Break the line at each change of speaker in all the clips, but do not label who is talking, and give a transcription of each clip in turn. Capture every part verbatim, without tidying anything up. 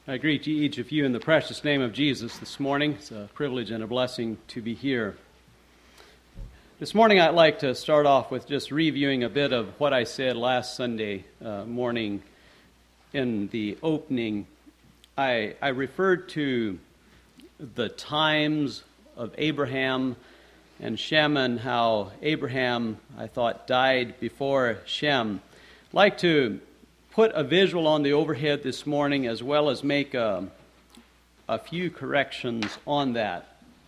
I greet each of you in the precious name of Jesus this morning. It's a privilege and a blessing to be here. This morning I'd like to start off with just reviewing a bit of what I said last Sunday uh, morning in the opening. I, I referred to the times of Abraham and Shem and how Abraham, I thought, died before Shem. I'd like to put a visual on the overhead this morning as well as make a, a few corrections on that.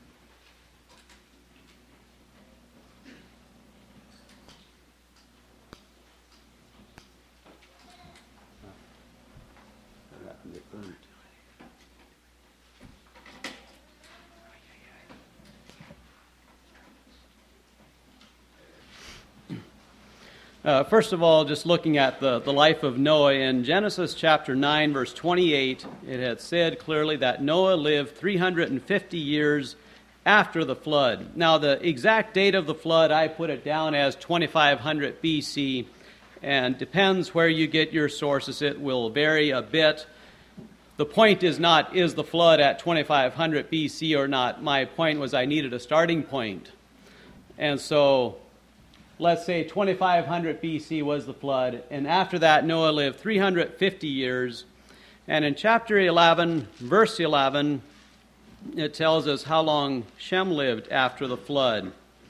Uh, first of all, just looking at the, the life of Noah, in Genesis chapter nine, verse twenty-eight, it had said clearly that Noah lived three hundred fifty years after the flood. Now, the exact date of the flood, I put it down as twenty-five hundred B C, and depends where you get your sources. It will vary a bit. The point is not, is the flood at twenty-five hundred B C or not? My point was I needed a starting point. And so let's say twenty-five hundred B C was the flood, and after that Noah lived three hundred fifty years. And in chapter eleven, verse eleven, it tells us how long Shem lived after the flood. It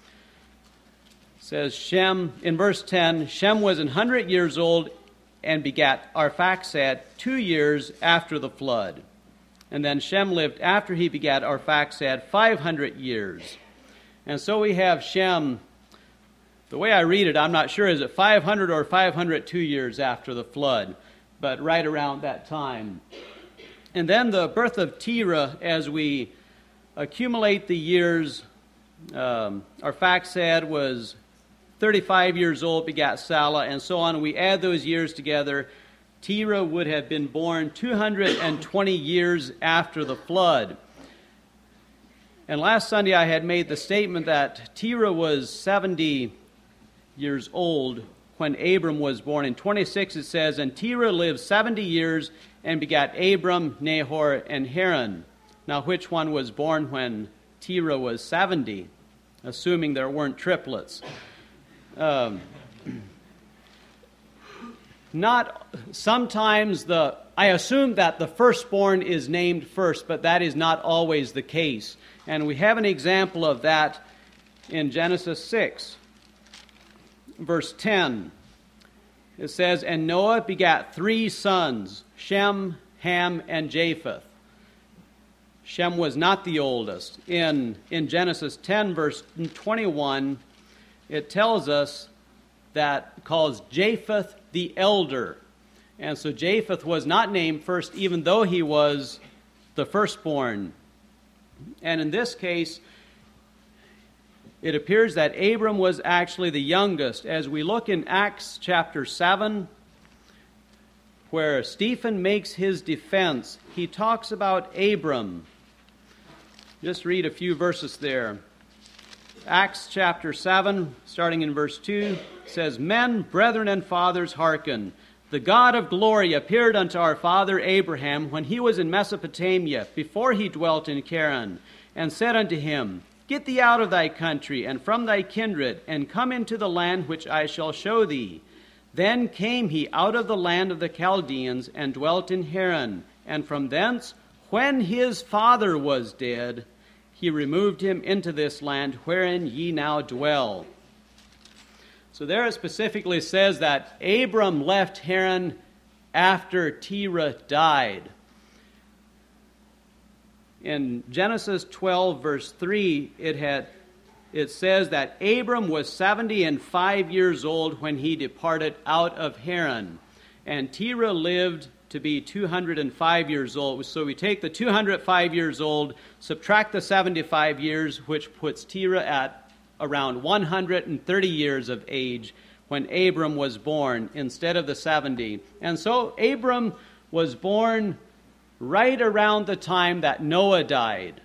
says Shem, in verse ten, Shem was one hundred years old and begat Arphaxad two years after the flood. And then Shem lived after he begat Arphaxad five hundred years. And so we have Shem. The way I read it, I'm not sure, is it five hundred or five hundred two years after the flood, but right around that time. And then the birth of Terah, as we accumulate the years, um, Arphaxad was thirty-five years old, begat Salah, and so on. We add those years together. Terah would have been born two hundred twenty years after the flood. And last Sunday I had made the statement that Terah was seventy years old when Abram was born. In twenty-six it says, and Terah lived seventy years and begat Abram, Nahor, and Haran. Now which one was born when Terah was seventy? Assuming there weren't triplets. Um, not sometimes the, I assume that the firstborn is named first, but that is not always the case. And we have an example of that in Genesis six. Verse ten, it says, and Noah begat three sons, Shem, Ham, and Japheth. Shem was not the oldest. In, in Genesis ten, verse twenty-one, it tells us that, calls Japheth the elder. And so Japheth was not named first, even though he was the firstborn. And in this case, it appears that Abram was actually the youngest. As we look in Acts chapter seven, where Stephen makes his defense, he talks about Abram. Just read a few verses there. Acts chapter seven, starting in verse two, says, men, brethren, and fathers, hearken. The God of glory appeared unto our father Abraham when he was in Mesopotamia, before he dwelt in Charan, and said unto him, get thee out of thy country, and from thy kindred, and come into the land which I shall show thee. Then came he out of the land of the Chaldeans, and dwelt in Haran. And from thence, when his father was dead, he removed him into this land wherein ye now dwell. So there it specifically says that Abram left Haran after Terah died. In Genesis twelve, verse three, it had it says that Abram was seventy and five years old when he departed out of Haran, and Terah lived to be two hundred five years old. So we take the two hundred five years old, subtract the seventy-five years, which puts Terah at around one hundred thirty years of age when Abram was born instead of the seventy. And so Abram was born right around the time that Noah died.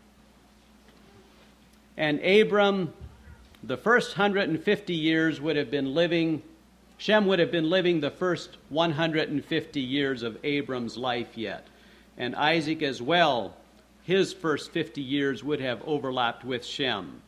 And Abram, the first one hundred fifty years would have been living, Shem would have been living the first one hundred fifty years of Abram's life yet. and Isaac as well, his first fifty years would have overlapped with Shem.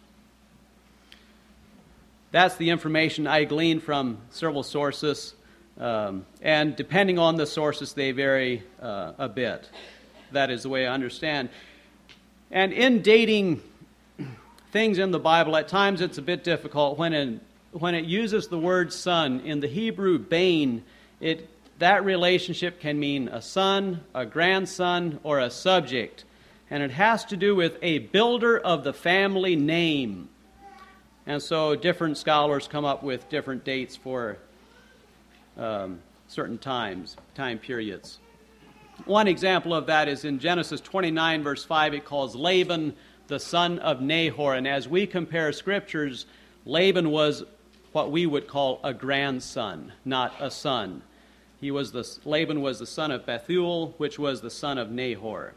That's the information I gleaned from several sources, um, and depending on the sources, they vary uh, a bit. That is the way I understand. And in dating things in the Bible, at times it's a bit difficult. When it, when it uses the word son, in the Hebrew, bain, it that relationship can mean a son, a grandson, or a subject. And it has to do with a builder of the family name. And so different scholars come up with different dates for um, certain times, time periods. One example of that is in Genesis twenty-nine, verse five, it calls Laban the son of Nahor. And as we compare scriptures, Laban was what we would call a grandson, not a son. He was the, Laban was the son of Bethuel, which was the son of Nahor.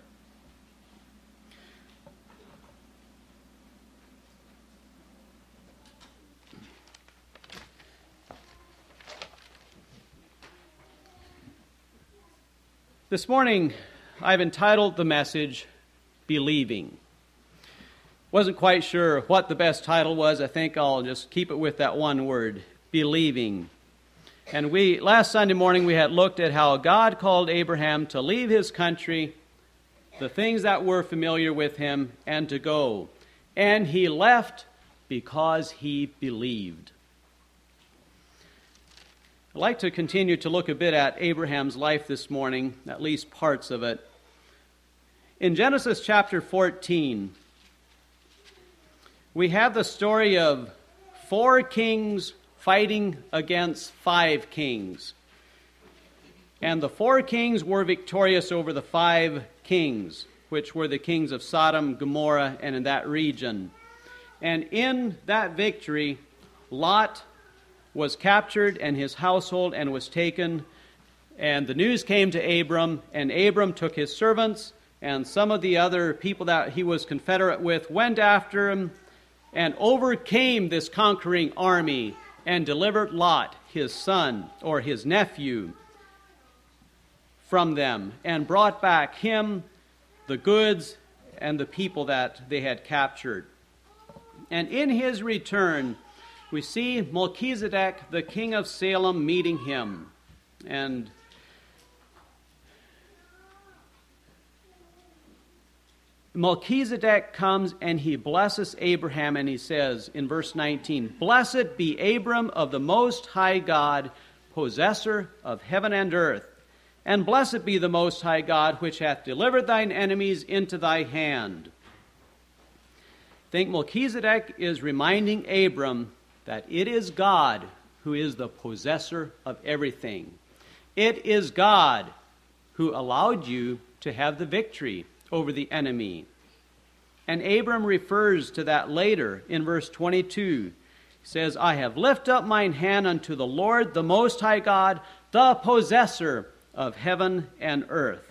This morning, I've entitled the message, Believing. Wasn't quite sure what the best title was. I think I'll just keep it with that one word, believing. And we, last Sunday morning, we had looked at how God called Abraham to leave his country, the things that were familiar with him, and to go. And he left because he believed. I'd like to continue to look a bit at Abraham's life this morning, at least parts of it. In Genesis chapter fourteen, we have the story of four kings fighting against five kings. And the four kings were victorious over the five kings, which were the kings of Sodom, Gomorrah, and in that region. And in that victory, Lot was captured and his household and was taken. And the news came to Abram, and Abram took his servants and some of the other people that he was confederate with, went after him and overcame this conquering army and delivered Lot, his son, or his nephew, from them, and brought back him, the goods, and the people that they had captured. And in his return, we see Melchizedek, the king of Salem, meeting him. And Melchizedek comes and he blesses Abraham, and he says in verse nineteen, "Blessed be Abram of the Most High God, possessor of heaven and earth. And blessed be the Most High God, which hath delivered thine enemies into thy hand." I think Melchizedek is reminding Abram that it is God who is the possessor of everything. It is God who allowed you to have the victory over the enemy. And Abram refers to that later in verse twenty-two. He says, "I have lifted up mine hand unto the Lord, the Most High God, the possessor of heaven and earth."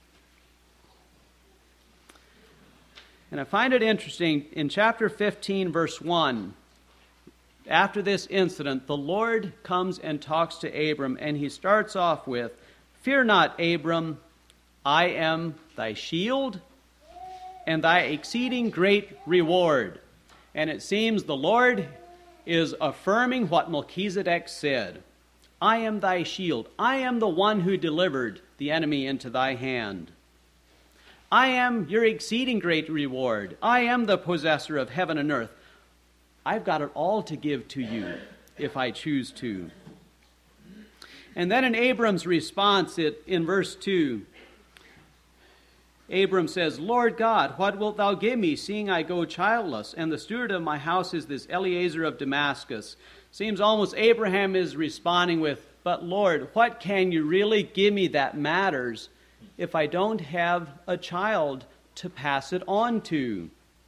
And I find it interesting, in chapter fifteen, verse one, after this incident, the Lord comes and talks to Abram, and he starts off with, "Fear not, Abram, I am thy shield and thy exceeding great reward." And it seems the Lord is affirming what Melchizedek said. I am thy shield. I am the one who delivered the enemy into thy hand. I am your exceeding great reward. I am the possessor of heaven and earth. I've got it all to give to you if I choose to. And then in Abram's response, it, in verse two, Abram says, "Lord God, what wilt thou give me, seeing I go childless, and the steward of my house is this Eliezer of Damascus?" Seems almost Abraham is responding with, "But Lord, what can you really give me that matters if I don't have a child to pass it on to?"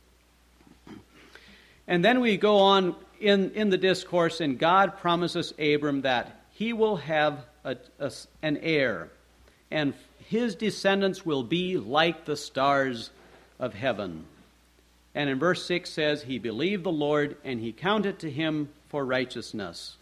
And then we go on in, in the discourse, and God promises Abram that he will have a, a, an heir, and his descendants will be like the stars of heaven. And in verse six says, "He believed the Lord, and he counted to him for righteousness."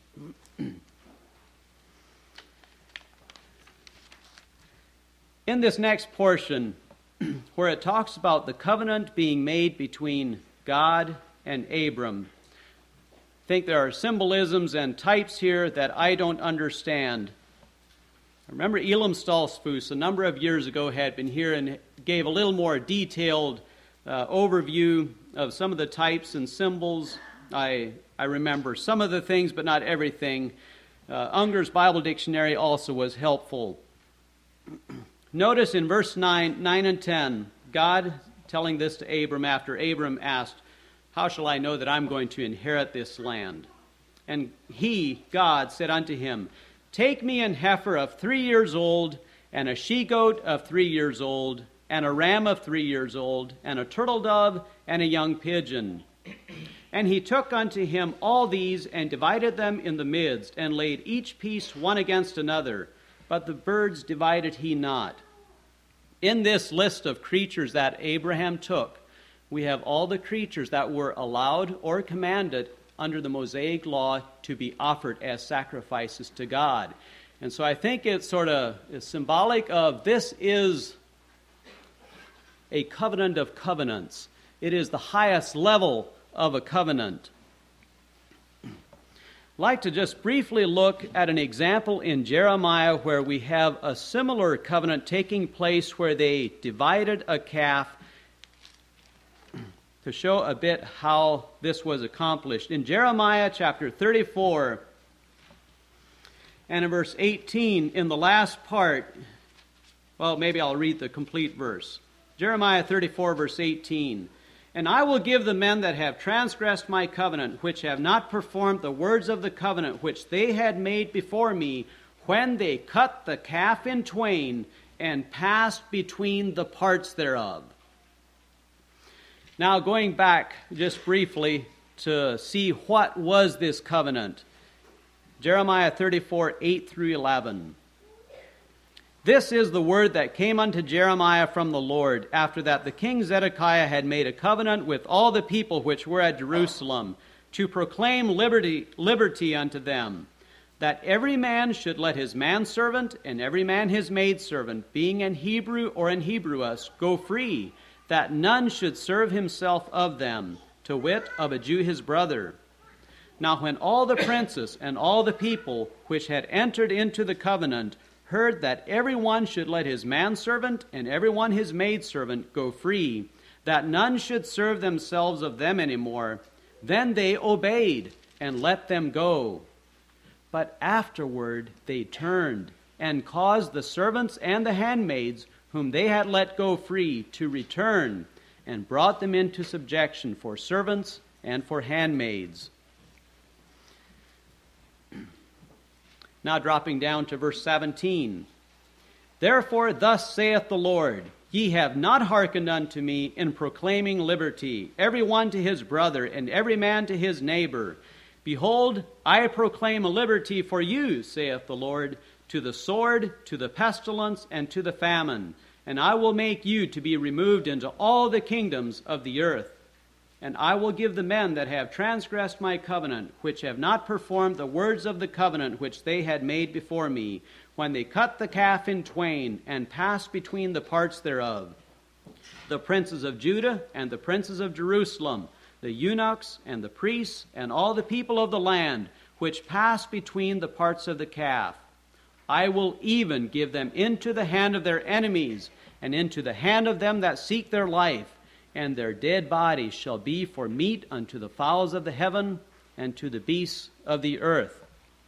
In this next portion, where it talks about the covenant being made between God and Abram, I think there are symbolisms and types here that I don't understand. I remember Elam Stoltzfus a number of years ago had been here and gave a little more detailed uh, overview of some of the types and symbols. I I remember some of the things, but not everything. Uh, Unger's Bible Dictionary also was helpful. Notice in verse nine, nine and ten, God telling this to Abram after Abram asked, "How shall I know that I'm going to inherit this land?" And he, God, said unto him, "Take me an heifer of three years old, and a she-goat of three years old, and a ram of three years old, and a turtle dove, and a young pigeon." And he took unto him all these, and divided them in the midst, and laid each piece one against another. But the birds divided he not. In this list of creatures that Abraham took, we have all the creatures that were allowed or commanded under the Mosaic law to be offered as sacrifices to God. And so I think it's sort of is symbolic of this is a covenant of covenants. It is the highest level of a covenant. I'd like to just briefly look at an example in Jeremiah where we have a similar covenant taking place where they divided a calf to show a bit how this was accomplished. In Jeremiah chapter thirty-four and in verse eighteen, in the last part, well, maybe I'll read the complete verse. Jeremiah thirty-four, verse eighteen. "And I will give the men that have transgressed my covenant, which have not performed the words of the covenant which they had made before me, when they cut the calf in twain and passed between the parts thereof." Now, going back just briefly to see what was this covenant. Jeremiah thirty-four, eight through eleven. "This is the word that came unto Jeremiah from the Lord, after that the king Zedekiah had made a covenant with all the people which were at Jerusalem, to proclaim liberty, liberty unto them, that every man should let his manservant and every man his maidservant, being an Hebrew or an Hebrewess, go free, that none should serve himself of them, to wit, of a Jew his brother. Now when all the princes and all the people which had entered into the covenant heard that every one should let his manservant and every one his maidservant go free, that none should serve themselves of them any more, then they obeyed and let them go. But afterward they turned and caused the servants and the handmaids whom they had let go free to return, and brought them into subjection for servants and for handmaids." Now dropping down to verse seventeen. "Therefore thus saith the Lord, ye have not hearkened unto me in proclaiming liberty, every one to his brother, and every man to his neighbor. Behold, I proclaim a liberty for you, saith the Lord, to the sword, to the pestilence, and to the famine. And I will make you to be removed into all the kingdoms of the earth. And I will give the men that have transgressed my covenant, which have not performed the words of the covenant which they had made before me, when they cut the calf in twain, and passed between the parts thereof, the princes of Judah and the princes of Jerusalem, the eunuchs and the priests, and all the people of the land, which passed between the parts of the calf. I will even give them into the hand of their enemies, and into the hand of them that seek their life, and their dead bodies shall be for meat unto the fowls of the heaven, and to the beasts of the earth."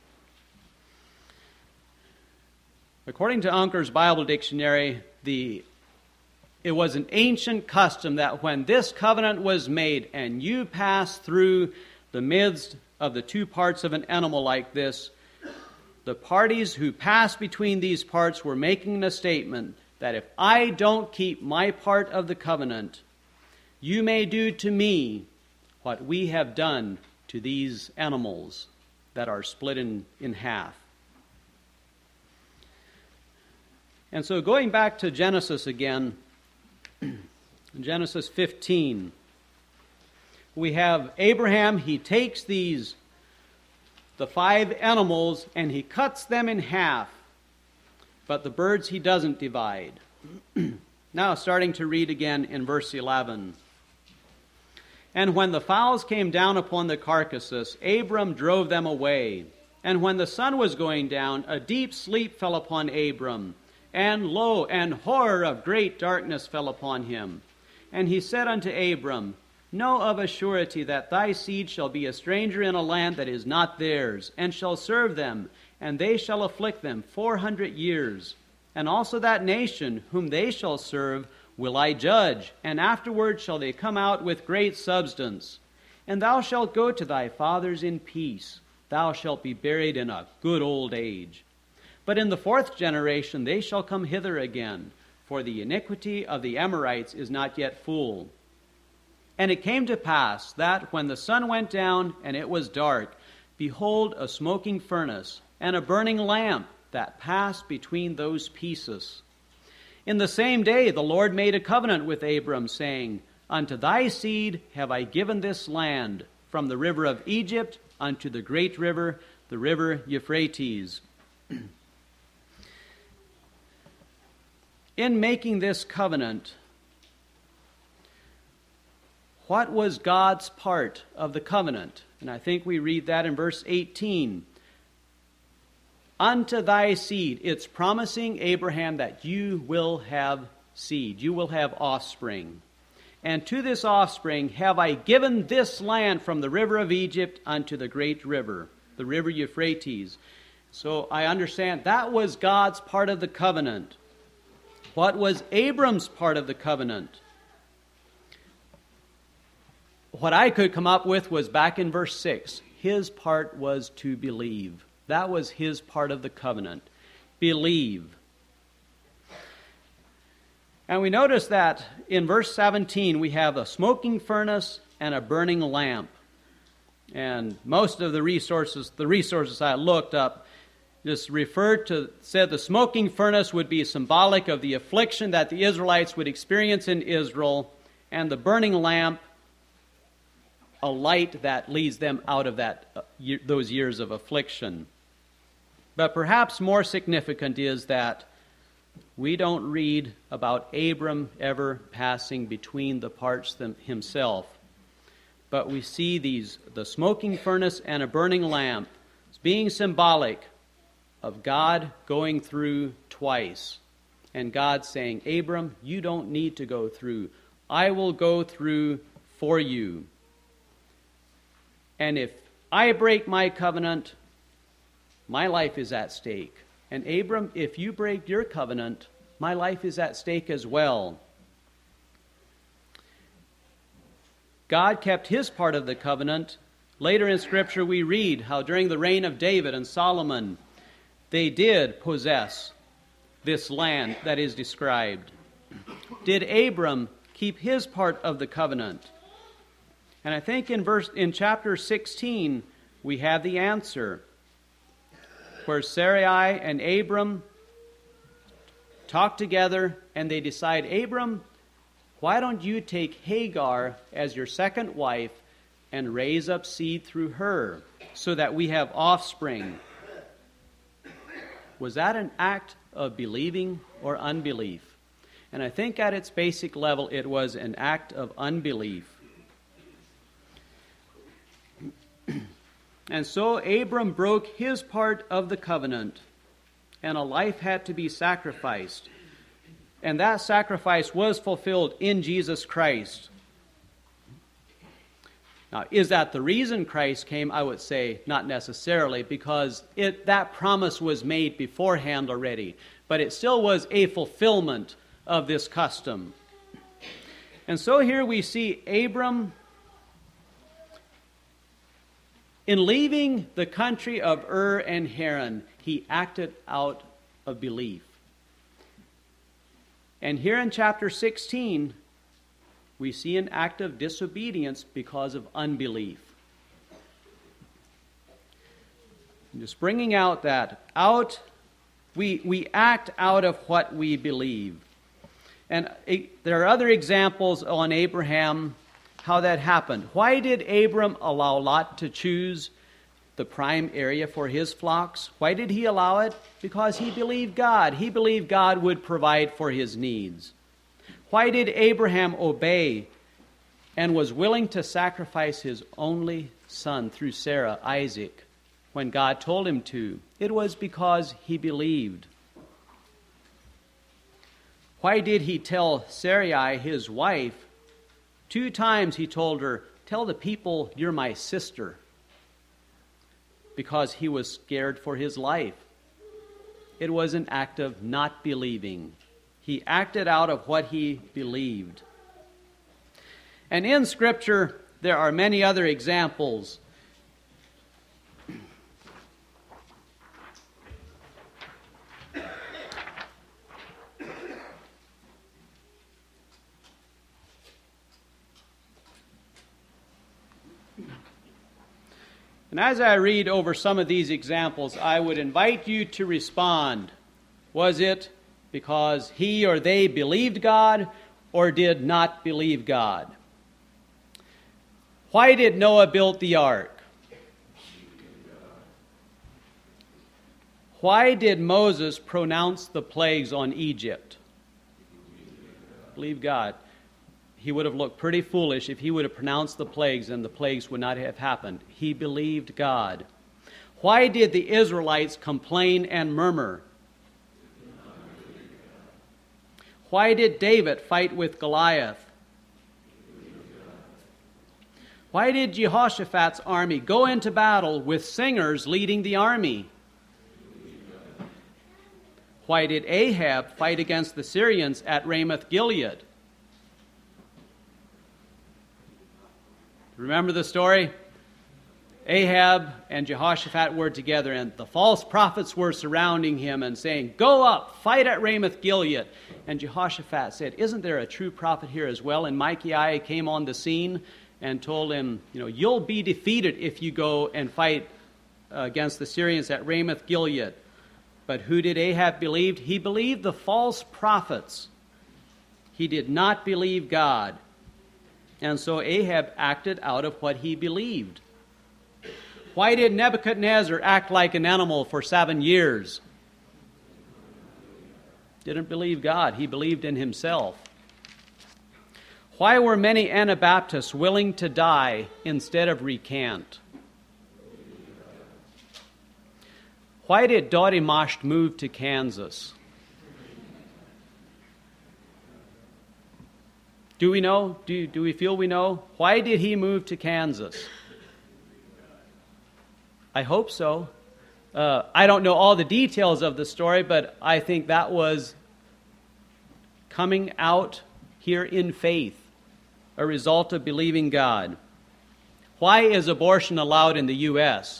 According to Unger's Bible Dictionary, the it was an ancient custom that when this covenant was made, and you passed through the midst of the two parts of an animal like this, the parties who passed between these parts were making a statement that if I don't keep my part of the covenant, you may do to me what we have done to these animals that are split in, in half. And so going back to Genesis again, Genesis fifteen, we have Abraham, he takes these, the five animals, and he cuts them in half. But the birds he doesn't divide. Now, starting to read again in verse eleven. And when the fowls came down upon the carcasses, Abram drove them away. And when the sun was going down, a deep sleep fell upon Abram. And lo, an horror of great darkness fell upon him. And he said unto Abram, Know of a surety that thy seed shall be a stranger in a land that is not theirs, and shall serve them, and they shall afflict them four hundred years. And also that nation whom they shall serve will I judge, and afterward shall they come out with great substance. And thou shalt go to thy fathers in peace. Thou shalt be buried in a good old age. But in the fourth generation they shall come hither again, for the iniquity of the Amorites is not yet full. And it came to pass that when the sun went down and it was dark, behold, a smoking furnace and a burning lamp that passed between those pieces. In the same day the Lord made a covenant with Abram, saying, Unto thy seed have I given this land, from the river of Egypt unto the great river, the river Euphrates. In making this covenant, what was God's part of the covenant? And I think we read that in verse eighteen. Unto thy seed. It's promising Abraham that you will have seed. You will have offspring. And to this offspring have I given this land from the river of Egypt unto the great river, the river Euphrates. So I understand that was God's part of the covenant. What was Abram's part of the covenant? What I could come up with was back in verse six. His part was to believe. That was his part of the covenant. Believe. And we notice that in verse seventeen we have a smoking furnace and a burning lamp. And most of the resources, the resources I looked up, just referred to, said the smoking furnace would be symbolic of the affliction that the Israelites would experience in Israel, and the burning lamp, a light that leads them out of that uh, year, those years of affliction. But perhaps more significant is that we don't read about Abram ever passing between the parts them, himself. But we see these, the smoking furnace and a burning lamp, as being symbolic of God going through twice. And God saying, Abram, you don't need to go through. I will go through for you. And if I break my covenant, my life is at stake. And Abram, if you break your covenant, my life is at stake as well. God kept his part of the covenant. Later in Scripture we read how during the reign of David and Solomon, they did possess this land that is described. Did Abram keep his part of the covenant? And I think in verse in chapter sixteen we have the answer, where Sarai and Abram talk together and they decide, Abram, why don't you take Hagar as your second wife and raise up seed through her so that we have offspring? Was that an act of believing or unbelief? And I think at its basic level it was an act of unbelief. And so Abram broke his part of the covenant, and a life had to be sacrificed. And that sacrifice was fulfilled in Jesus Christ. Now, is that the reason Christ came? I would say not necessarily, because it, that promise was made beforehand already. But it still was a fulfillment of this custom. And so here we see Abram, in leaving the country of Ur and Haran, he acted out of belief. And here in chapter sixteen, we see an act of disobedience because of unbelief. I'm just bringing out that out, we, we act out of what we believe. And it, there are other examples on Abraham, how that happened. Why did Abram allow Lot to choose the prime area for his flocks. Why did he allow it? Because he believed God. He believed God would provide for his needs. Why did Abraham obey and was willing to sacrifice his only son through Sarah, Isaac, when God told him to? It was because he believed. Why did he tell Sarai, his wife, two times he told her, "Tell the people you're my sister"? Because he was scared for his life. It was an act of not believing. He acted out of what he believed. And in Scripture, there are many other examples. And as I read over some of these examples, I would invite you to respond. Was it because he or they believed God or did not believe God? Why did Noah build the ark? Why did Moses pronounce the plagues on Egypt? Believe God. He would have looked pretty foolish if he would have pronounced the plagues and the plagues would not have happened. He believed God. Why did the Israelites complain and murmur? Why did David fight with Goliath? Why did Jehoshaphat's army go into battle with singers leading the army? Why did Ahab fight against the Syrians at Ramoth-Gilead? Remember the story? Ahab and Jehoshaphat were together, and the false prophets were surrounding him and saying, "Go up, fight at Ramoth-Gilead." And Jehoshaphat said, "Isn't there a true prophet here as well?" And Micaiah came on the scene and told him, you know, "You'll be defeated if you go and fight uh, against the Syrians at Ramoth-Gilead." But who did Ahab believe? He believed the false prophets. He did not believe God. And so Ahab acted out of what he believed. Why did Nebuchadnezzar act like an animal for seven years? Didn't believe God. He believed in himself. Why were many Anabaptists willing to die instead of recant? Why did Dodi Mosht move to Kansas? Do we know? Do, do we feel we know? Why did he move to Kansas? I hope so. Uh, I don't know all the details of the story, but I think that was coming out here in faith, a result of believing God. Why is abortion allowed in the U S?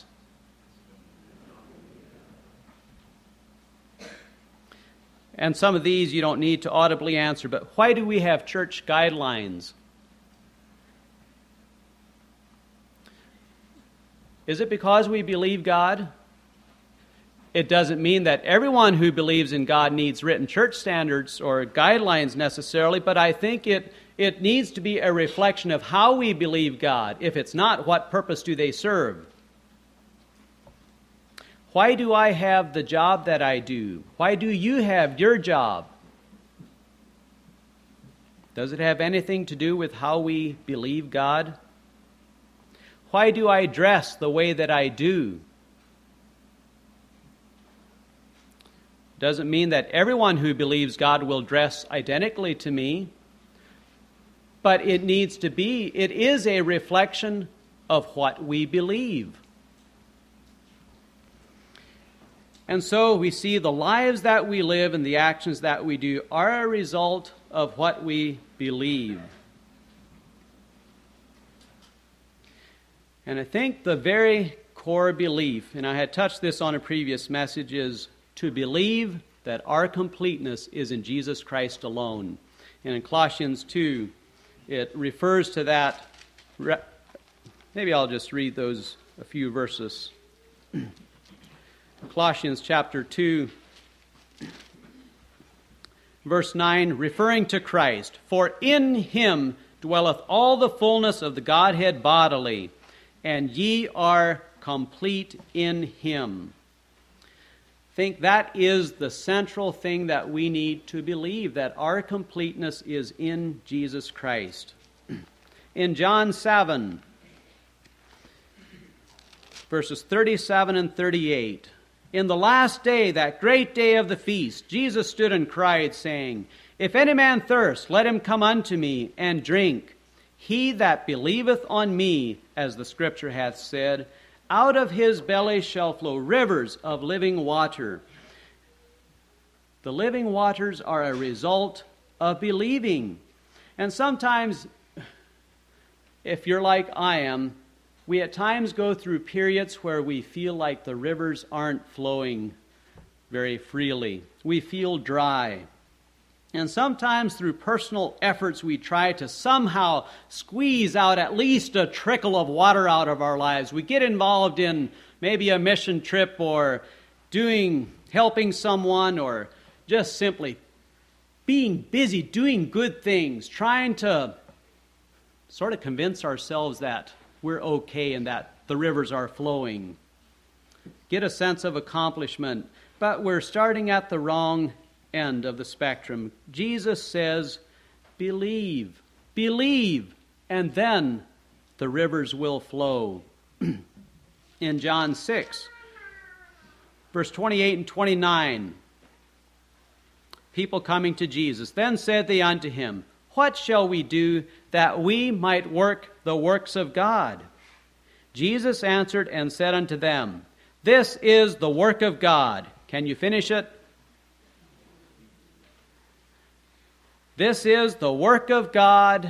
And some of these you don't need to audibly answer, but why do we have church guidelines? Is it because we believe God? It doesn't mean that everyone who believes in God needs written church standards or guidelines necessarily, but I think it, it needs to be a reflection of how we believe God. If it's not, what purpose do they serve? Why do I have the job that I do? Why do you have your job? Does it have anything to do with how we believe God? Why do I dress the way that I do? Doesn't mean that everyone who believes God will dress identically to me, but it needs to be, it is a reflection of what we believe. And so we see the lives that we live and the actions that we do are a result of what we believe. And I think the very core belief, and I had touched this on a previous message, is to believe that our completeness is in Jesus Christ alone. And in Colossians two, it refers to that. Maybe I'll just read those a few verses. Colossians chapter two, verse nine, referring to Christ, "For in him dwelleth all the fullness of the Godhead bodily, and ye are complete in Him. I think that is the central thing that we need to believe, that our completeness is in Jesus Christ. In John seven, verses thirty-seven and thirty-eight, in the last day, that great day of the feast, Jesus stood and cried, saying, If any man thirst, let him come unto me and drink. He that believeth on me, as the Scripture hath said, out of his belly shall flow rivers of living water. The living waters are a result of believing. And sometimes, if you're like I am, we at times go through periods where we feel like the rivers aren't flowing very freely. We feel dry. And sometimes through personal efforts we try to somehow squeeze out at least a trickle of water out of our lives. We get involved in maybe a mission trip or doing, helping someone, or just simply being busy, doing good things, trying to sort of convince ourselves that we're okay and that the rivers are flowing. Get a sense of accomplishment. But we're starting at the wrong end of the spectrum. Jesus says, believe, believe, and then the rivers will flow. In John six, verse twenty-eight and twenty-nine, people coming to Jesus, then said they unto him, What shall we do that we might work the works of God? Jesus answered and said unto them, This is the work of God. Can you finish it? This is the work of God,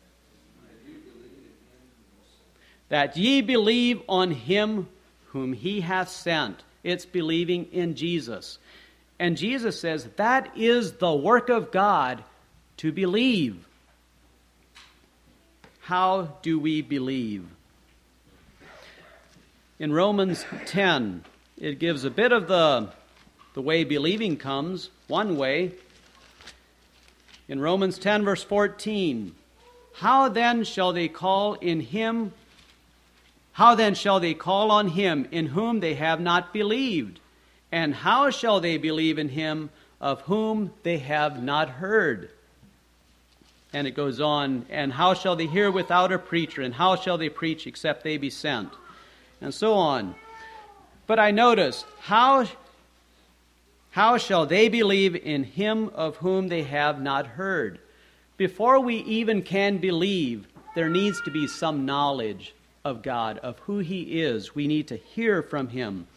that ye believe on him whom he hath sent. It's believing in Jesus. And Jesus says that is the work of God, to believe. How do we believe? In Romans ten, it gives a bit of the, the way believing comes, one way. In Romans ten, verse fourteen, How then shall they call in him, how then shall they call on him in whom they have not believed? And how shall they believe in him of whom they have not heard? And it goes on, and how shall they hear without a preacher? And how shall they preach except they be sent? And so on. But I notice, how, how shall they believe in him of whom they have not heard? Before we even can believe, there needs to be some knowledge of God, of who he is. We need to hear from him.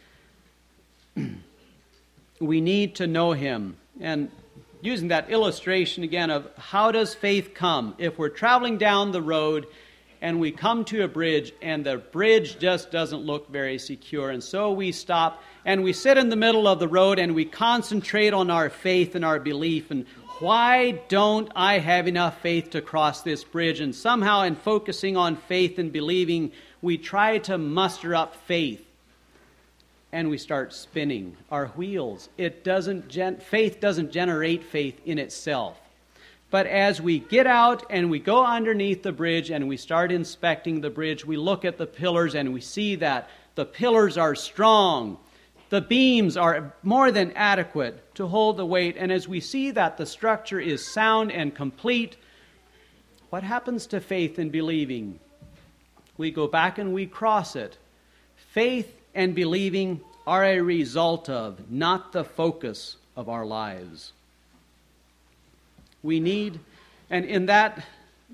We need to know him. And using that illustration again of how does faith come? If we're traveling down the road and we come to a bridge and the bridge just doesn't look very secure, and so we stop and we sit in the middle of the road and we concentrate on our faith and our belief, and why don't I have enough faith to cross this bridge? And somehow in focusing on faith and believing, we try to muster up faith. And we start spinning our wheels. It doesn't gen- faith doesn't generate faith in itself. But as we get out and we go underneath the bridge and we start inspecting the bridge, we look at the pillars and we see that the pillars are strong. The beams are more than adequate to hold the weight. And as we see that the structure is sound and complete, what happens to faith and believing? We go back and we cross it. Faith and believing are a result of, not the focus of our lives. We need, and in that,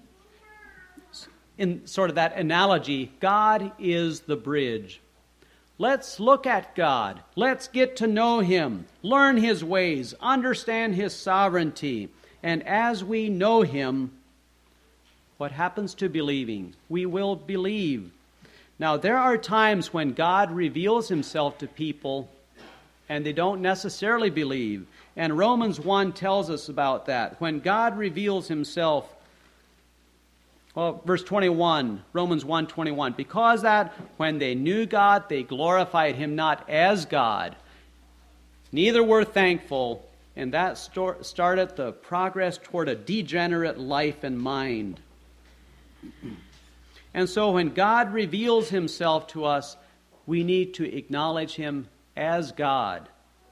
in sort of that analogy, God is the bridge. Let's look at God. Let's get to know him, learn his ways, understand his sovereignty. And as we know him, what happens to believing? We will believe. Now, there are times when God reveals himself to people and they don't necessarily believe. And Romans one tells us about that. When God reveals himself, well, verse twenty-one, Romans one twenty-one, because that when they knew God, they glorified him not as God, neither were thankful, and that started the progress toward a degenerate life and mind. And so when God reveals himself to us, we need to acknowledge him as God.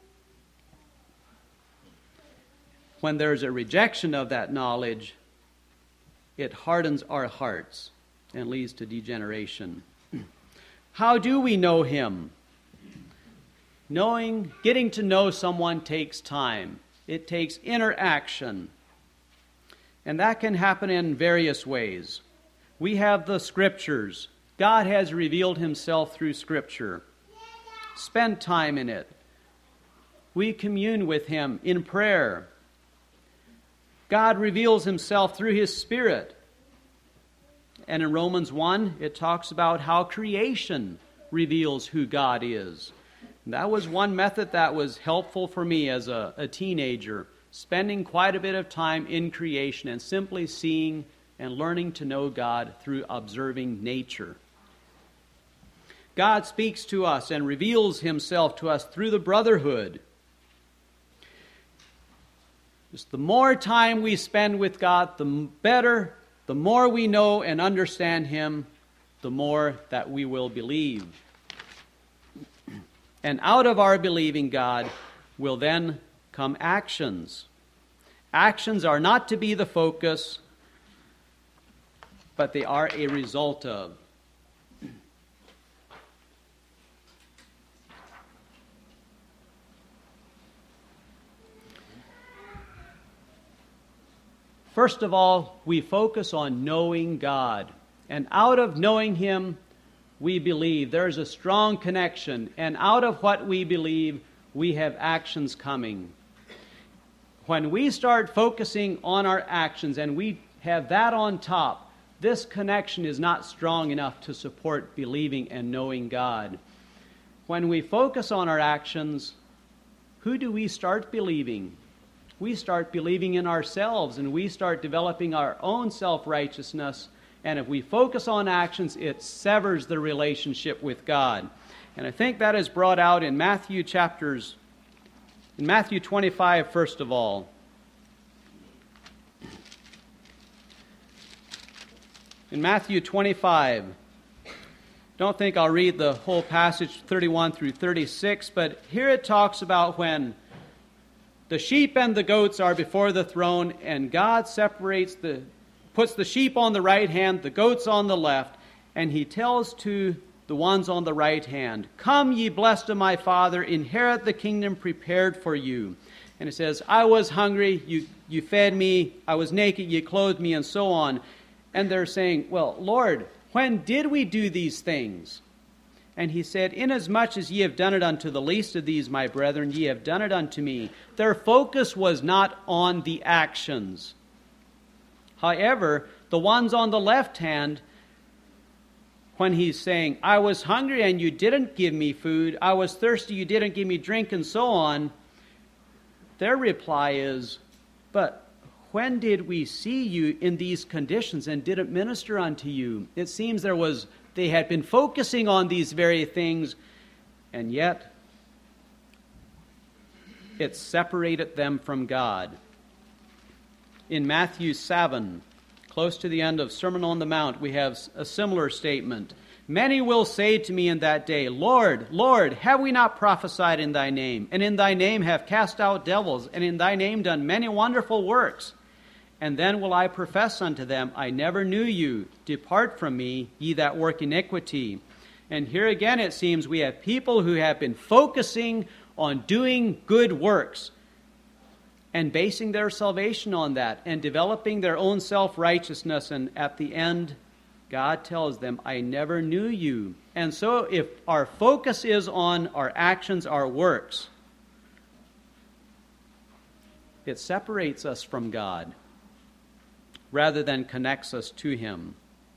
When there's a rejection of that knowledge, it hardens our hearts and leads to degeneration. How do we know him? Knowing, getting to know someone takes time. It takes interaction. And that can happen in various ways. We have the Scriptures. God has revealed himself through Scripture. Spend time in it. We commune with him in prayer. God reveals himself through his Spirit. And in Romans one, it talks about how creation reveals who God is. And that was one method that was helpful for me as a, a teenager, spending quite a bit of time in creation and simply seeing and learning to know God through observing nature. God speaks to us and reveals himself to us through the brotherhood. Just the more time we spend with God, the better, the more we know and understand him, the more that we will believe. And out of our believing God will then come actions. Actions are not to be the focus, but they are a result of. First of all, we focus on knowing God. And out of knowing him, we believe. There's a strong connection. And out of what we believe, we have actions coming. When we start focusing on our actions and we have that on top, this connection is not strong enough to support believing and knowing God. When we focus on our actions, who do we start believing? We start believing in ourselves, and we start developing our own self-righteousness. And if we focus on actions, it severs the relationship with God. And I think that is brought out in Matthew chapters, in Matthew twenty-five, first of all. In Matthew twenty-five, don't think I'll read the whole passage, thirty-one through thirty-six, but here it talks about when the sheep and the goats are before the throne, and God separates the, puts the sheep on the right hand, the goats on the left, and he tells to the ones on the right hand, "Come, ye blessed of my Father, inherit the kingdom prepared for you." And it says, "I was hungry, you, you fed me, I was naked, you clothed me," and so on. And they're saying, "Well, Lord, when did we do these things?" And he said, "Inasmuch as ye have done it unto the least of these, my brethren, ye have done it unto me." Their focus was not on the actions. However, the ones on the left hand, when he's saying, "I was hungry and you didn't give me food, I was thirsty, you didn't give me drink," and so on, their reply is, "But when did we see you in these conditions and didn't minister unto you?" It seems there was they had been focusing on these very things, and yet it separated them from God. In Matthew seven, close to the end of Sermon on the Mount, we have a similar statement. "Many will say to me in that day, Lord, Lord, have we not prophesied in thy name? And in thy name have cast out devils, and in thy name done many wonderful works? And then will I profess unto them, I never knew you. Depart from me, ye that work iniquity." And here again it seems we have people who have been focusing on doing good works and basing their salvation on that and developing their own self-righteousness. And at the end, God tells them, "I never knew you." And so if our focus is on our actions, our works, it separates us from God rather than connects us to him.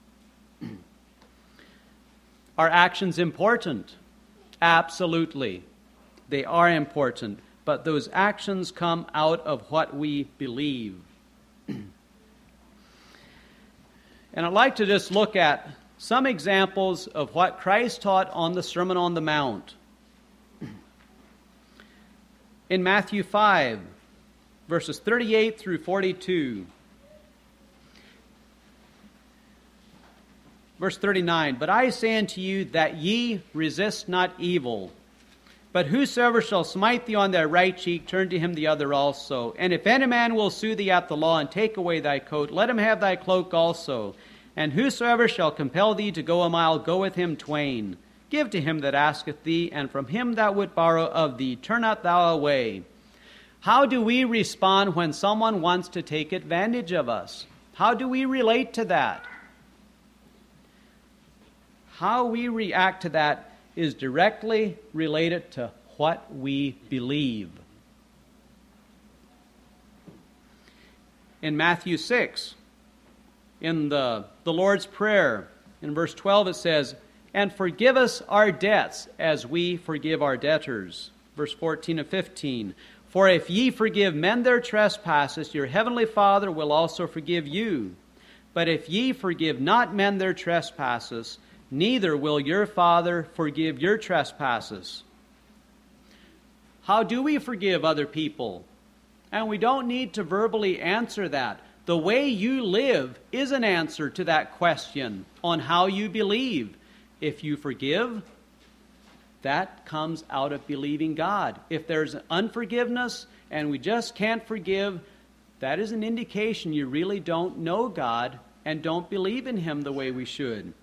Are actions important? Absolutely. They are important. But those actions come out of what we believe. And I'd like to just look at some examples of what Christ taught on the Sermon on the Mount. In Matthew five, verses thirty-eight through forty-two, Verse thirty-nine, but I say unto you that ye resist not evil. But whosoever shall smite thee on thy right cheek, turn to him the other also. And if any man will sue thee at the law, and take away thy coat, let him have thy cloak also. And whosoever shall compel thee to go a mile, go with him twain. Give to him that asketh thee, and from him that would borrow of thee, turn not thou away. How do we respond when someone wants to take advantage of us? How do we relate to that? How we react to that is directly related to what we believe. In Matthew six, in the, the Lord's Prayer, in verse twelve it says, and forgive us our debts as we forgive our debtors. Verse fourteen and fifteen, for if ye forgive men their trespasses, your heavenly Father will also forgive you. But if ye forgive not men their trespasses, neither will your Father forgive your trespasses. How do we forgive other people? And we don't need to verbally answer that. The way you live is an answer to that question on how you believe. If you forgive, that comes out of believing God. If there's unforgiveness and we just can't forgive, that is an indication you really don't know God and don't believe in Him the way we should.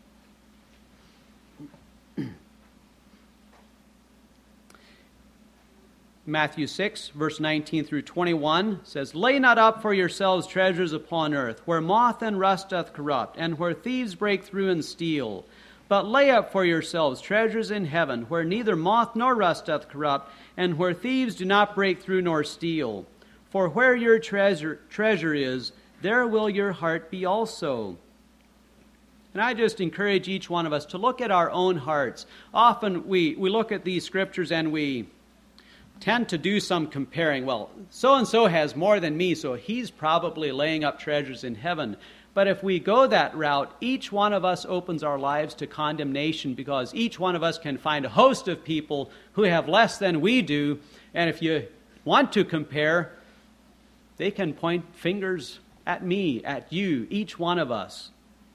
Matthew six, verse nineteen through twenty-one says, lay not up for yourselves treasures upon earth, where moth and rust doth corrupt, and where thieves break through and steal. But lay up for yourselves treasures in heaven, where neither moth nor rust doth corrupt, and where thieves do not break through nor steal. For where your treasure, treasure is, there will your heart be also. And I just encourage each one of us to look at our own hearts. Often we, we look at these scriptures and we tend to do some comparing. Well, so-and-so has more than me, so he's probably laying up treasures in heaven. But if we go that route, each one of us opens our lives to condemnation, because each one of us can find a host of people who have less than we do. And if you want to compare, they can point fingers at me, at you, each one of us.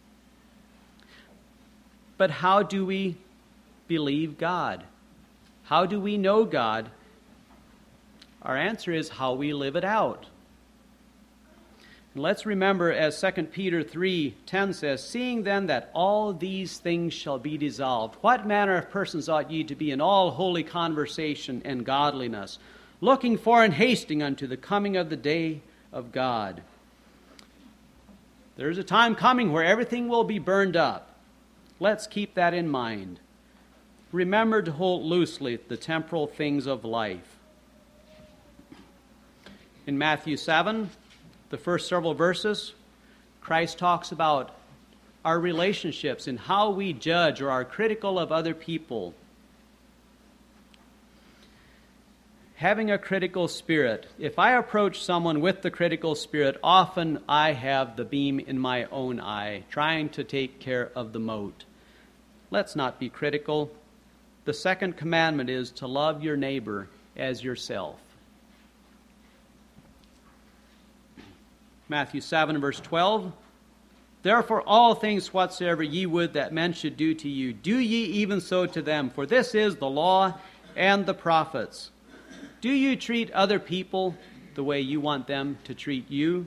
But how do we believe God? How do we know God? Our answer is how we live it out. And let's remember, as Second Peter three ten says, seeing then that all these things shall be dissolved, what manner of persons ought ye to be in all holy conversation and godliness, looking for and hasting unto the coming of the day of God? There's a time coming where everything will be burned up. Let's keep that in mind. Remember to hold loosely the temporal things of life. In Matthew seven, the first several verses, Christ talks about our relationships and how we judge or are critical of other people. Having a critical spirit. If I approach someone with the critical spirit, often I have the beam in my own eye, trying to take care of the mote. Let's not be critical. The second commandment is to love your neighbor as yourself. Matthew seven, verse twelve. Therefore all things whatsoever ye would that men should do to you, do ye even so to them, for this is the law and the prophets. Do you treat other people the way you want them to treat you?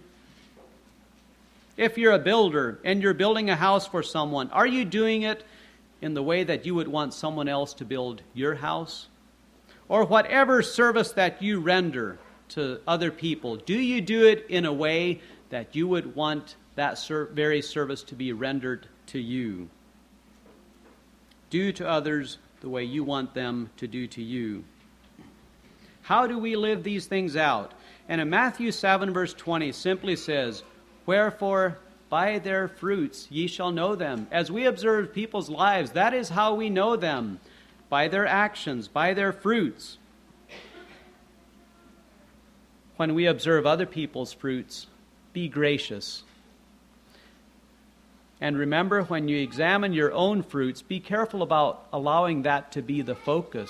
If you're a builder and you're building a house for someone, are you doing it in the way that you would want someone else to build your house? Or whatever service that you render to other people, do you do it in a way that you would want that ser- very service to be rendered to you? Do to others the way you want them to do to you. How do we live these things out? And in Matthew seven, verse twenty, simply says, wherefore by their fruits ye shall know them. As we observe people's lives, that is how we know them. By their actions, by their fruits. When we observe other people's fruits, be gracious. And remember, when you examine your own fruits, be careful about allowing that to be the focus.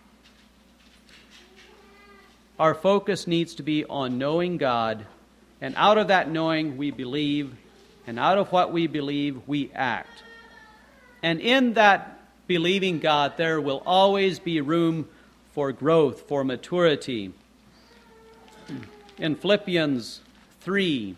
Our focus needs to be on knowing God, and out of that knowing we believe, and out of what we believe we act. And in that believing God, there will always be room for growth, for maturity. In Philippians three,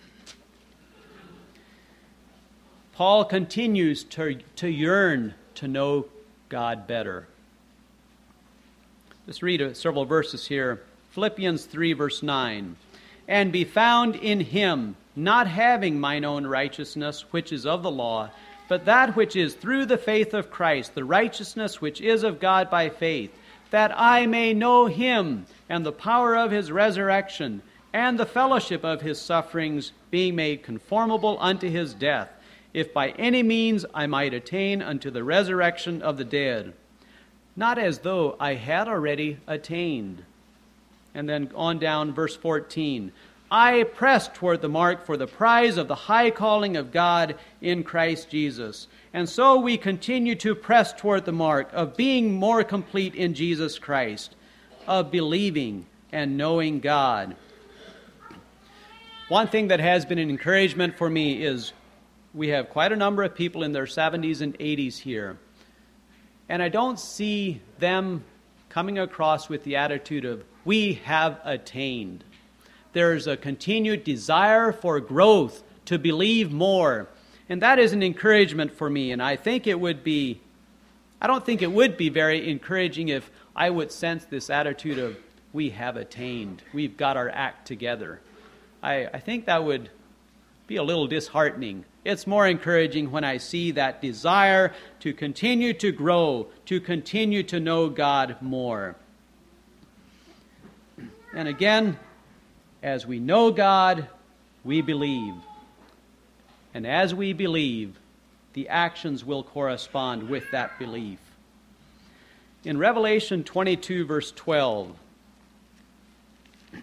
Paul continues to, to yearn to know God better. Let's read several verses here. Philippians three, verse nine. And be found in him, not having mine own righteousness, which is of the law, but that which is through the faith of Christ, the righteousness which is of God by faith, that I may know him and the power of his resurrection, and the fellowship of his sufferings, being made conformable unto his death, if by any means I might attain unto the resurrection of the dead. Not as though I had already attained. And then on down, verse fourteen. I press toward the mark for the prize of the high calling of God in Christ Jesus. And so we continue to press toward the mark of being more complete in Jesus Christ, of believing and knowing God. One thing that has been an encouragement for me is we have quite a number of people in their seventies and eighties here. And I don't see them coming across with the attitude of, we have attained. There's a continued desire for growth, to believe more. And that is an encouragement for me. And I think it would be, I don't think it would be very encouraging if I would sense this attitude of, we have attained. We've got our act together. I, I think that would be a little disheartening. It's more encouraging when I see that desire to continue to grow, to continue to know God more. And again, as we know God, we believe. And as we believe, the actions will correspond with that belief. In Revelation twenty-two, verse twelve, it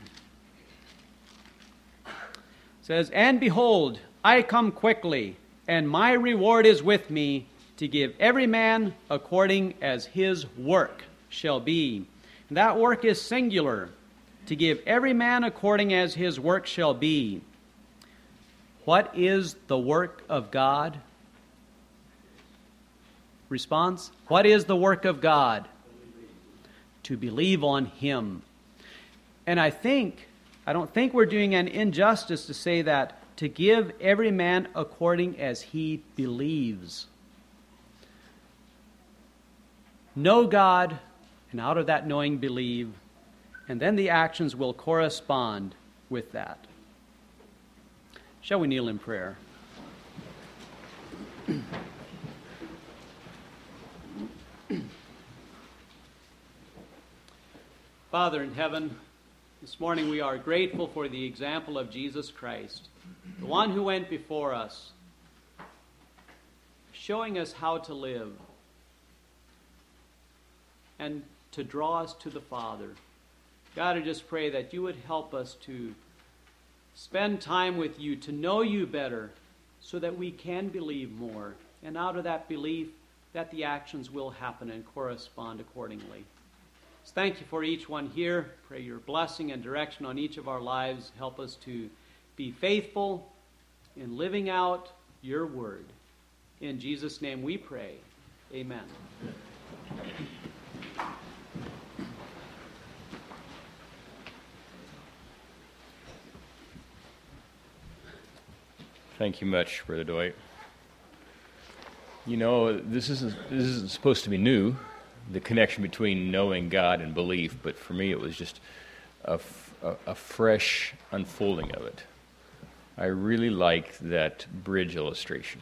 says, And behold, I come quickly, and my reward is with me, to give every man according as his work shall be. And that work is singular. To give every man according as his work shall be. What is the work of God? Response: what is the work of God? To believe on him. And I think, I don't think we're doing an injustice to say that to give every man according as he believes. Know God, and out of that knowing believe, and then the actions will correspond with that. Shall we kneel in prayer? Father in heaven, this morning we are grateful for the example of Jesus Christ, the one who went before us, showing us how to live and to draw us to the Father. God, I just pray that you would help us to spend time with you, to know you better, so that we can believe more. And out of that belief, that the actions will happen and correspond accordingly. So thank you for each one here. Pray your blessing and direction on each of our lives. Help us to be faithful in living out your word. In Jesus' name we pray. Amen.
Thank you much, Brother Dwight. You know, this isn't this isn't supposed to be new, the connection between knowing God and belief, but for me it was just a, a, a fresh unfolding of it. I really like that bridge illustration.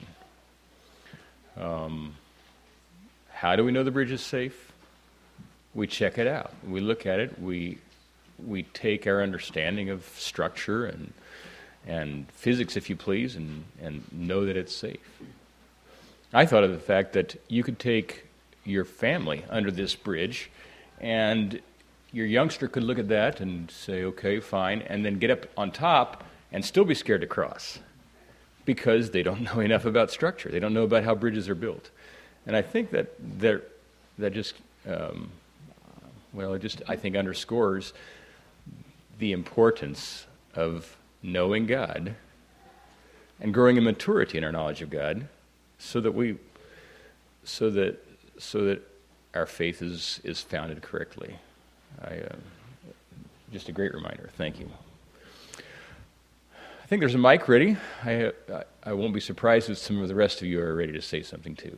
Um, how do we know the bridge is safe? We check it out. We look at it. We we take our understanding of structure and and physics, if you please, and, and know that it's safe. I thought of the fact that you could take your family under this bridge, and your youngster could look at that and say, okay, fine, and then get up on top and still be scared to cross because they don't know enough about structure. They don't know about how bridges are built. And I think that that just, um, well, it just, I think, underscores the importance of knowing God and growing in maturity in our knowledge of God, so that we so that so that our faith is is founded correctly. I, uh, just a great reminder. Thank you. I think there's a mic ready. I, I I won't be surprised if some of the rest of you are ready to say something too.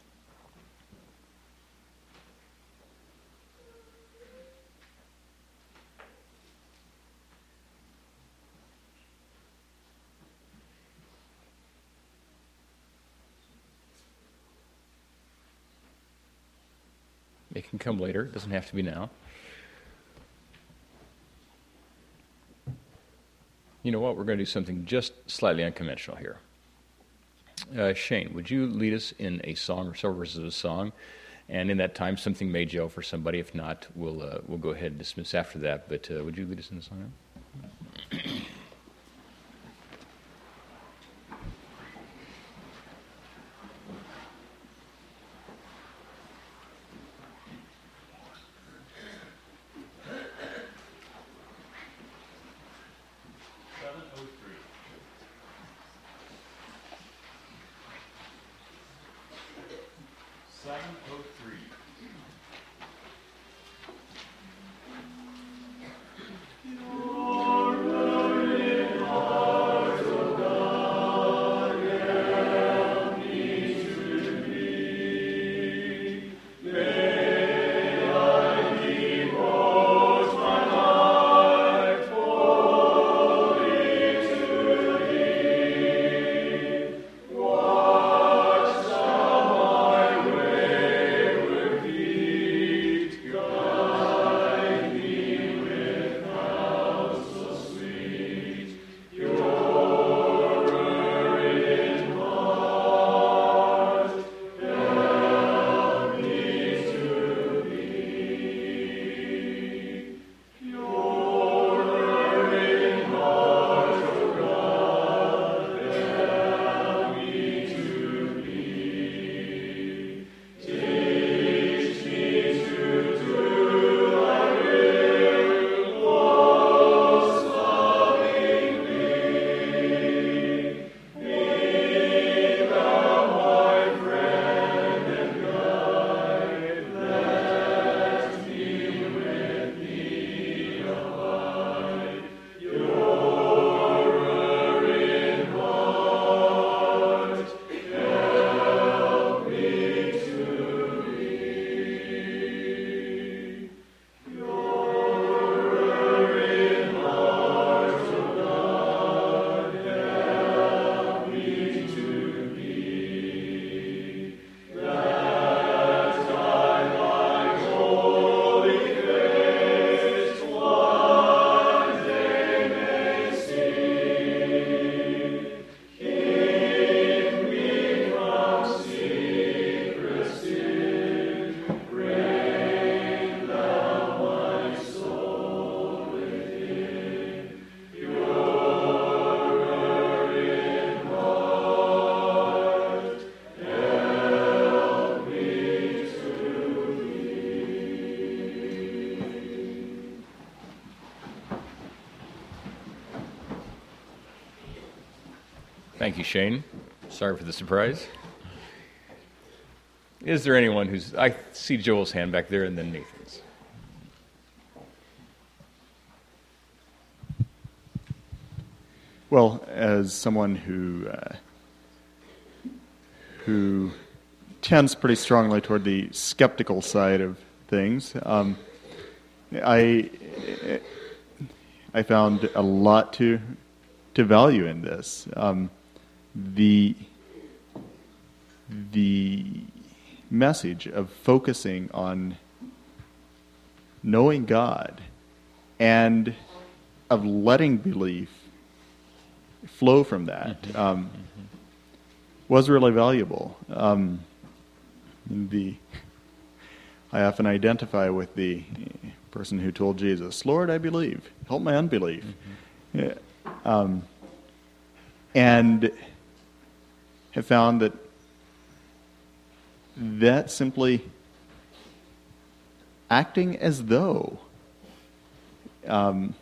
It can come later. It doesn't have to be now. You know what? We're going to do something just slightly unconventional here. Uh, Shane, would you lead us in a song or several verses of a song? And in that time, something may gel for somebody. If not, we'll uh, we'll go ahead and dismiss after that. But uh, would you lead us in the song now? Thank you, Shane. Sorry for the surprise. Is there anyone who's... I see Joel's hand back there and then Nathan's.
Well, as someone who uh, who tends pretty strongly toward the skeptical side of things, um, I I found a lot to to value in this. Um, the the message of focusing on knowing God and of letting belief flow from that
mm-hmm.
um,
mm-hmm.
was really valuable. Um, the I often identify with the person who told Jesus, "Lord, I believe. Help my unbelief." Mm-hmm. Yeah. Um, and have found that that simply acting as though um,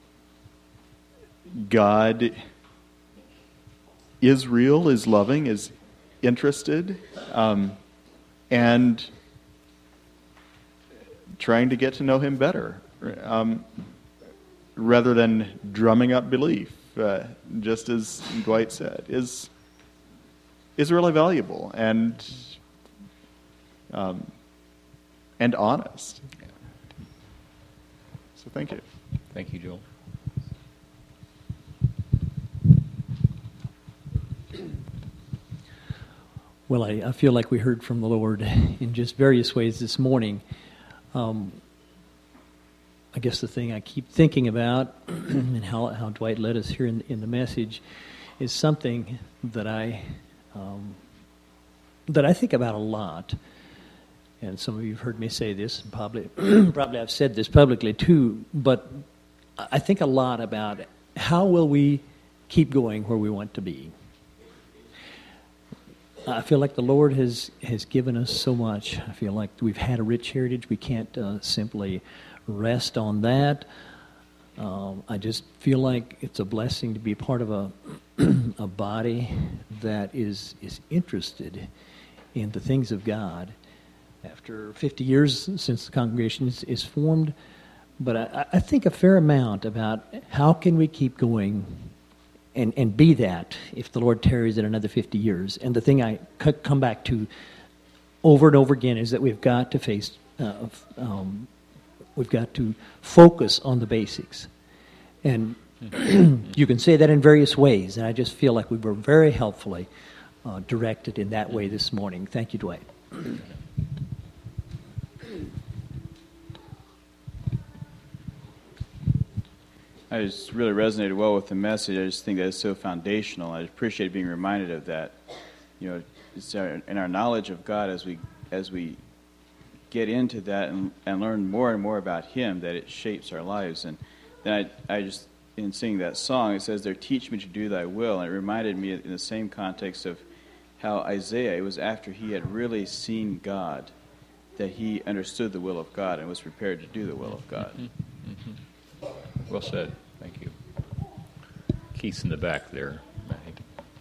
God is real, is loving, is interested, um, and trying to get to know him better, um, rather than drumming up belief, uh, just as Dwight said, is is really valuable and um, and honest. So thank you.
Thank you, Joel.
Well, I, I feel like we heard from the Lord in just various ways this morning. Um, I guess the thing I keep thinking about, and how, how Dwight led us here in, in the message, is something that I um, that I think about a lot. And some of you have heard me say this, and probably probably I've said this publicly too. But I think a lot about how will we keep going where we want to be. I feel like the Lord has, has given us so much. I feel like we've had a rich heritage. We can't uh, simply rest on that. Um, I just feel like it's a blessing to be part of a a body that is is interested in the things of God. After fifty years since the congregation is, is formed, but I, I think a fair amount about how can we keep going and, and be that if the Lord tarries in another fifty years. And the thing I c- come back to over and over again is that we've got to face, uh, um, we've got to focus on the basics. And you can say that in various ways, and I just feel like we were very helpfully uh, directed in that way this morning. Thank you, Dwight.
I just really resonated well with the message. I just think that it's so foundational. I appreciate being reminded of that. You know, it's our, in our knowledge of God as we as we get into that and, and learn more and more about Him, that it shapes our lives. And then I, I just, in singing that song, it says, "There, teach me to do Thy will," and it reminded me in the same context of how Isaiah, it was after he had really seen God that he understood the will of God and was prepared to do the will of God.
Mm-hmm. Mm-hmm. Well said. Thank you. Keith's in the back there. I think.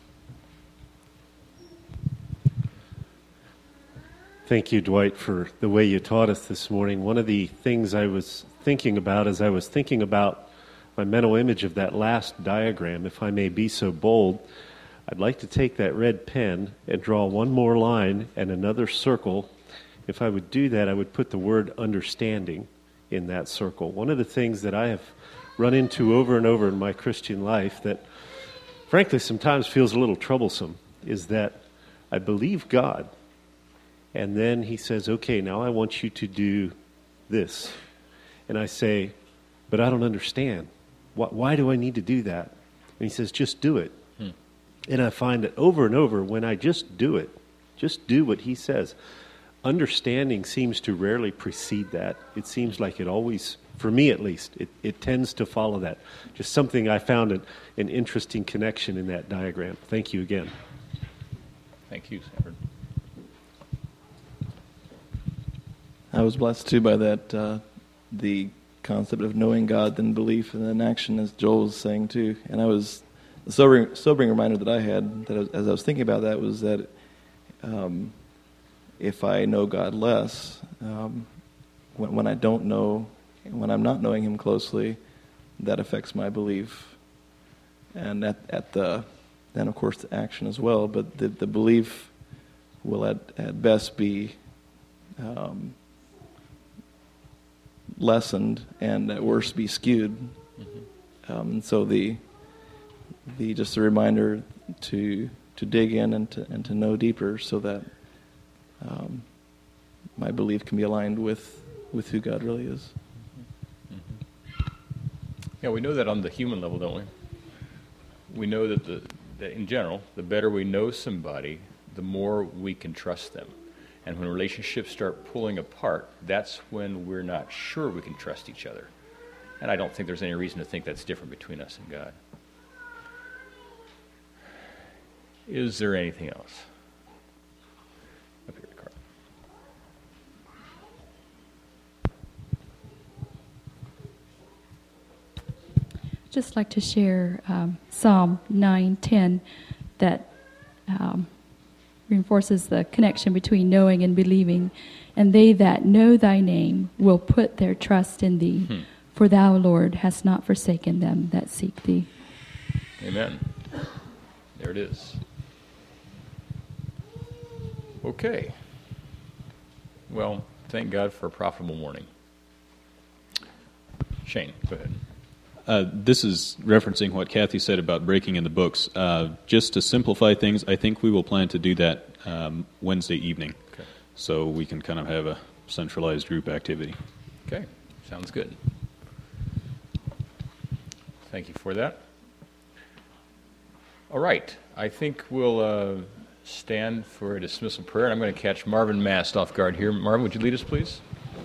Thank you, Dwight, for the way you taught us this morning. One of the things I was thinking about as I was thinking about my mental image of that last diagram, if I may be so bold, I'd like to take that red pen and draw one more line and another circle. If I would do that, I would put the word understanding in that circle. One of the things that I have run into over and over in my Christian life that, frankly, sometimes feels a little troublesome is that I believe God, and then He says, okay, now I want you to do this. And I say, but I don't understand. Why, why do I need to do that? And He says, just do it. Hmm. And I find that over and over, when I just do it, just do what He says, understanding seems to rarely precede that. It seems like it always, for me at least, it, it tends to follow that. Just something I found an, an interesting connection in that diagram. Thank you again.
Thank you, Sanford.
I was blessed too by that, uh, the concept of knowing God, then belief, and then action, as Joel was saying too. And I was, the sobering, sobering reminder that I had, that I was, as I was thinking about that, was that um, if I know God less, um, when, when I don't know, when I'm not knowing Him closely, that affects my belief. And at, at the, then of course the action as well, but the, the belief will at, at best be um, lessened and at worst be skewed. Mm-hmm. Um, and so the, the just a reminder to to dig in and to and to know deeper, so that um, my belief can be aligned with, with who God really is.
Mm-hmm. Yeah, we know that on the human level, don't we? We know that, the, that in general, the better we know somebody, the more we can trust them. And when relationships start pulling apart, that's when we're not sure we can trust each other. And I don't think there's any reason to think that's different between us and God. Is there anything else? Up here, Carl.
I'd just like to share um, Psalm nine ten, that um, reinforces the connection between knowing and believing. And they that know thy name will put their trust in thee. Hmm. For thou, Lord, hast not forsaken them that seek thee.
Amen. There it is. Okay. Well, thank God for a profitable morning. Shane, go ahead.
Uh, this is referencing what Kathy said about breaking in the books. Uh, just to simplify things, I think we will plan to do that um, Wednesday evening.
Okay.
So we can kind of have a centralized group activity.
Okay, sounds good. Thank you for that. All right, I think we'll uh, stand for a dismissal prayer. And I'm going to catch Marvin Mast off guard here. Marvin, would you lead us, please?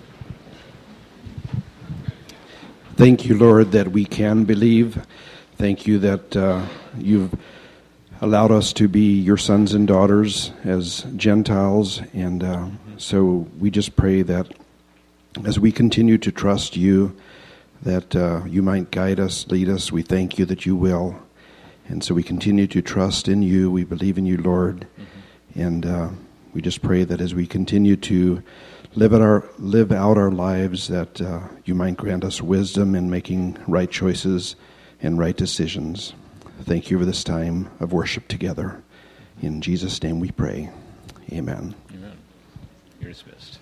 Thank you, Lord, that we can believe. Thank you that uh, you've allowed us to be your sons and daughters as Gentiles. And uh, so we just pray that as we continue to trust you, that uh, you might guide us, lead us. We thank you that you will. And so we continue to trust in you. We believe in you, Lord. Mm-hmm. And uh, we just pray that as we continue to live out our, live out our lives, that uh, you might grant us wisdom in making right choices and right decisions. Thank you for this time of worship together. In Jesus' name we pray. Amen.
Amen. You're dismissed.